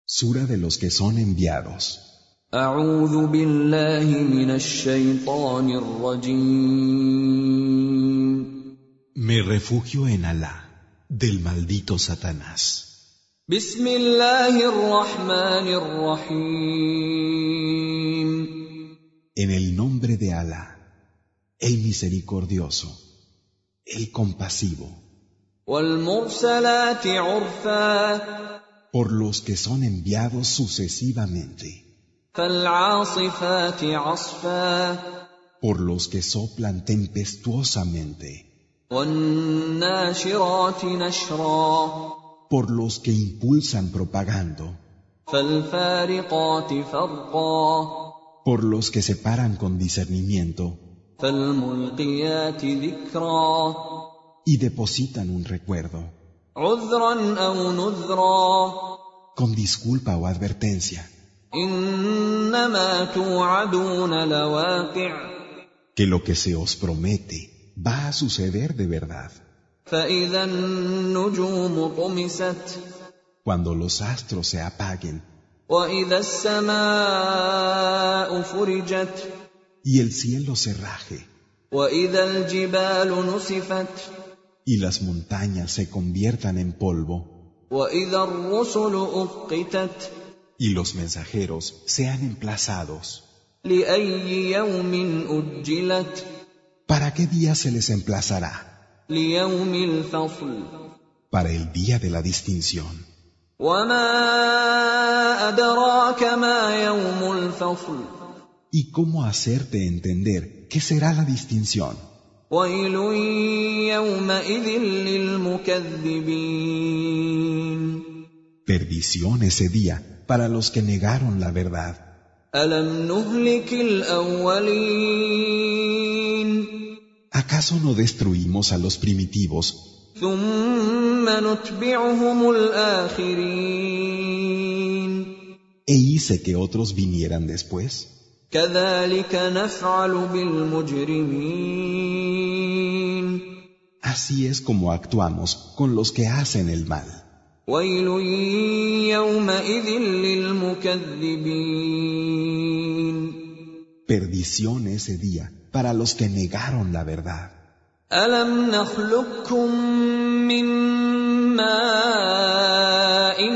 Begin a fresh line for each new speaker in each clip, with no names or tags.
Sura de los que son enviados.
أعوذ بالله من الشيطان الرجيم.
Me refugio en Alá, del maldito Satanás.
بسم الله الرحمن الرحيم.
En el nombre de Alá, el misericordioso, el compasivo.
والمرسلات عرفا.
Por los que son enviados sucesivamente.
فالعاصفات عصفا.
Por los que soplan tempestuosamente.
والناشرات نشرا.
Por los que impulsan propagando.
فالفارقات فرقا.
Por los que separan con discernimiento.
فالملقيات ذكرا.
Y depositan un recuerdo.
عذرا أو نذرا.
Con disculpa o advertencia.
إنما توعدون لواقع.
Que lo que se os promete va a suceder de verdad.
فإذا النجوم طمست.
Cuando los astros se apaguen.
وإذا السماء فرجت.
Y el cielo se raje.
وإذا الجبال نسفت.
Y las montañas se conviertan en polvo.
وإذا الرسل أقتت.
Y los mensajeros sean emplazados.
لأي يوم أجلت.
¿Para qué día se les emplazará?
ليوم الفصل.
Para el día de la distinción.
وما أدراك ما يوم الفصل.
¿Y cómo hacerte entender qué será la distinción?
ويل يومئذ للمكذبين.
Perdición ese día para los que negaron la verdad.
ألم نهلك الأولين.
¿Acaso no destruimos a los primitivos?
ثم نتبعهم الآخرين.
¿E hice que otros vinieran después?
كذلك نفعل بالمجرمين.
Así es como actuamos con los que hacen el mal.
ويل يومئذ للمكذبين.
Perdición ese día para los que negaron la verdad.
ألم نخلقكم من ماء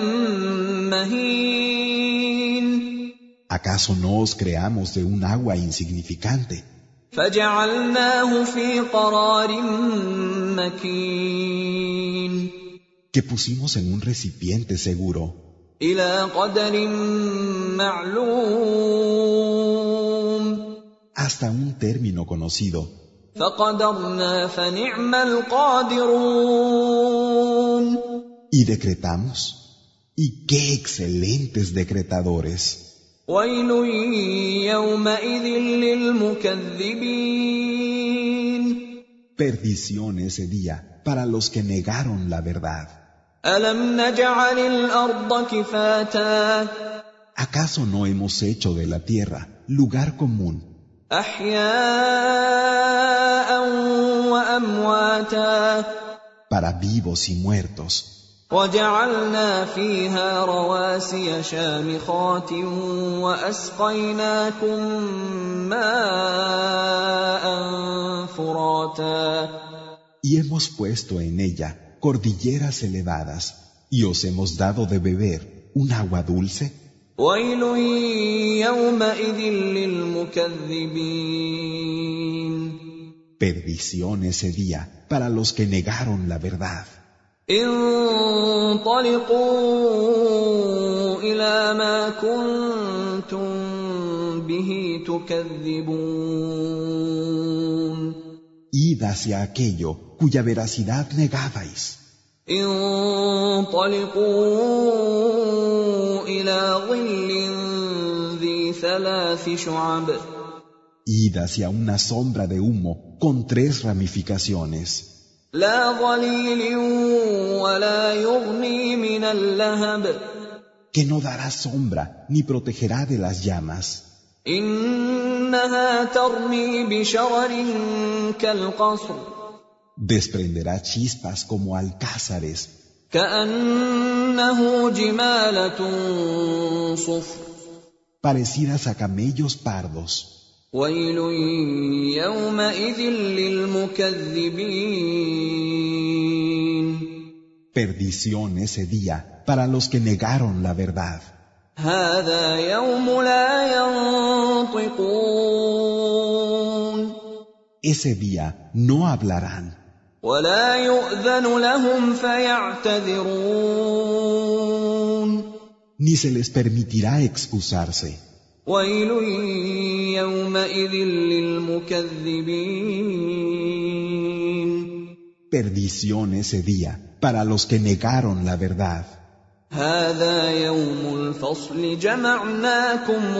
مهين.
¿Acaso no os creamos de un agua insignificante?
فجعلناه في قرار مكين.
Que pusimos en un recipiente seguro.
إلى قدر معلوم.
Hasta un término conocido.
فقدرنا فنعم القادرون.
Y decretamos. Y qué excelentes decretadores.
ويل يومئذ للمكذبين.
Perdición ese día para los que negaron la verdad.
ألم نجعل الأرض كفاتا.
¿Acaso no hemos hecho de la tierra lugar común?
أحياء وأمواتا.
Para vivos y muertos.
وجعلنا فيها رواسي شامخات وأسقيناكم ماء فراتا.
Y hemos puesto en ella cordilleras elevadas, y os hemos dado de beber un agua dulce.
ويل يومئذ للمكذبين.
Perdición ese día para los que negaron la verdad.
انطلقوا إلى ما كنتم به تكذبون.
Id hacia aquello cuya veracidad negabais.
انطلقوا إلى ظل ذي 3 شعب.
Id hacia una sombra de humo con 3 ramificaciones.
لا ظليل ولا يغني من اللهب.
Que no dará sombra ni protegerá de las llamas.
إنها ترمي بشرر كالقصر.
Desprenderá chispas como alcázares.
كأن كأنه جمالة صفر
parecidas a camellos pardos.
ويل يومئذ للمكذبين
Perdición ese día para los que negaron la verdad.
هذا يوم لا ينطقون
Ese día no hablarán,
ولا يؤذن لهم فيعتذرون
ni se les permitirá excusarse.
ويل يومئذ للمكذبين
Perdición ese día para los que negaron la verdad.
هذا يوم الفصل جمعناكم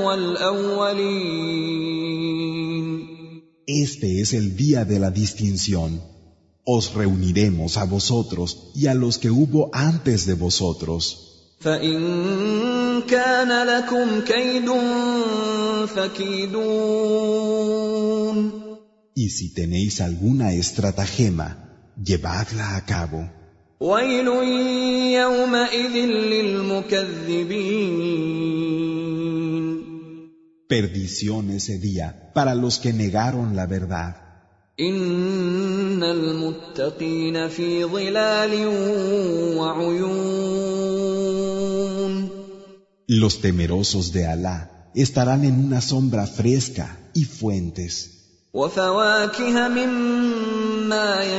والأولين
Este es el día de la distinción. Os reuniremos a vosotros y a los que hubo antes de vosotros.
فإن كان لكم كيد فكيدون
Y si tenéis alguna estratagema, llevadla a cabo.
ويل يومئذ للمكذبين
Perdición ese día para los que negaron la verdad.
إن المتقين في ظلال وعيون
Los temerosos de Alá estarán en una sombra fresca y fuentes,
وفواكه مما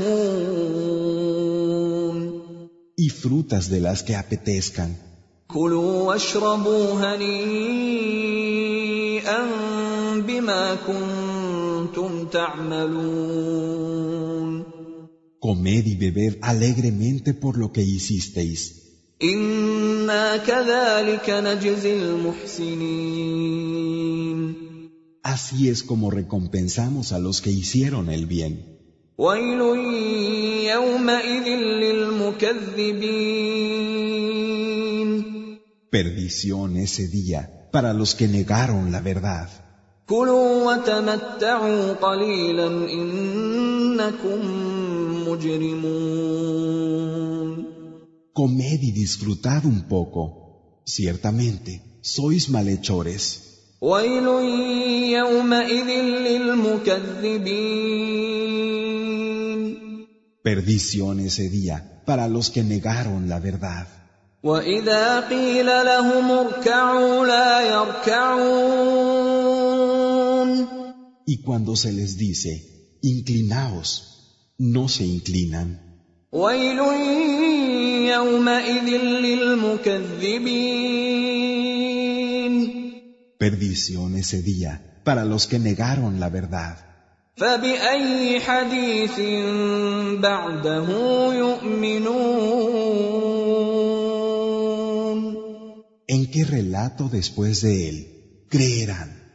يشتهون
y frutas de las que apetezcan.
كلوا واشربوا هنيئا بما كنتم تعملون
Comed y bebed alegremente por lo que hicisteis.
إنا كذلك نجزي المحسنين
Así es como recompensamos a los que hicieron el bien.
ويل يومئذ للمكذبين
Perdición ese día para los que negaron la verdad.
كلوا وتمتعوا قليلا إنكم مجرمون
Comed y disfrutad un poco. Ciertamente, sois malhechores.
ويل يومئذ للمكذبين
Perdición ese día para los que negaron la verdad.
وإذا قيل لهم اركعوا لا يركعون
Y cuando se les dice, inclinaos, no se inclinan.
ويل يومئذ للمكذبين
Perdición ese día para los que negaron la verdad.
فبأي حديث بعده يؤمنون
¿En qué relato después de él creerán?